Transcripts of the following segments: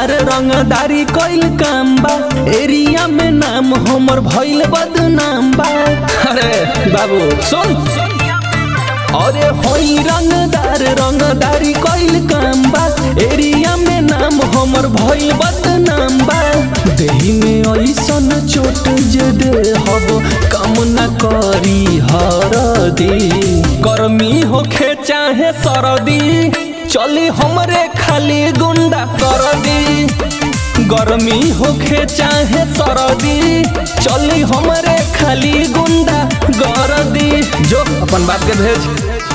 रंगदार रंगदारी कइल काम बा, एरिया में नाम हमर भइल बदनाम बा। अरे बाबू सुन, अरे होई रंगदार रंगदारी कइल काम बा, एरिया में नाम हमर भइल बदनाम बा। देही में ऐसन चोट जे दे हब काम न करी हरदी, गर्मी होखे चाहे सरदी, चली हमरे खाली गुंडा कर दी। गर्मी होखे चाहे सरदी, चली हमरे खाली गुंडा कर दी। जो अपन बाप के भेज।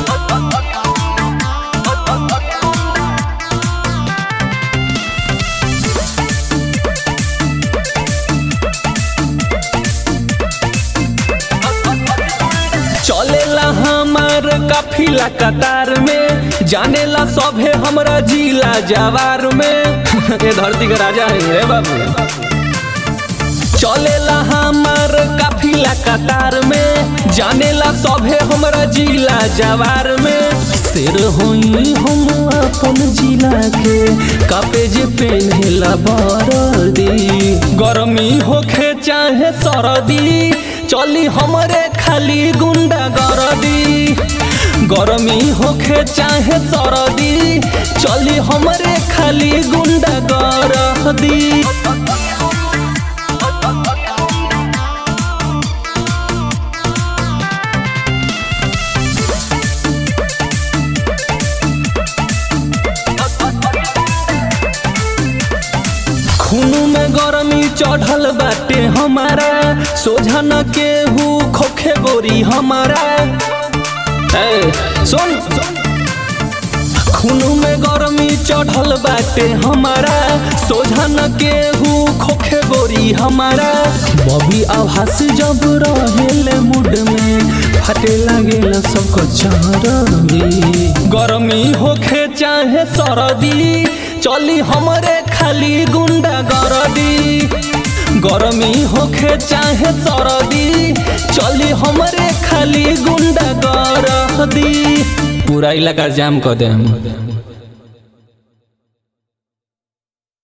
चलेला हमार काफिला कतार में, जानेला सभे हमरा जिला जवार में। ये धरती के राजा है रे बाबू। चलेला हमार काफिला कतार में, जानेला सभे हमरा जिला जवार में। शेर होई हम अपन जिला के, कापे जे पेन्हेला बरदी। गर्मी होखे चाहे सरदी, चली हमरे खाली गुंडा गर्दी। गर्मी होखे चाहे सरदी, चली हमरे खाली गुंडा गर्दी। खून में गरमी चढ़ल बाटे हमारा, सोझा न केहू खोखे गोरी हमारा। सुन, खून में गरमी चढ़ल बाटे हमारा, सोझा न केहू खोखे गोरी हमारा। बबी आभास जब रहेले मूड में, फटे लागेला सबको चरबी। गर्मी होखे चाहे सरदी, चली हमरे खाली गुंडा गर्दी। गर्मी होखे चाहे सरदी, चली हमरे खाली गुंडा गर्दी। पूरा इलाका जाम कर दे हम।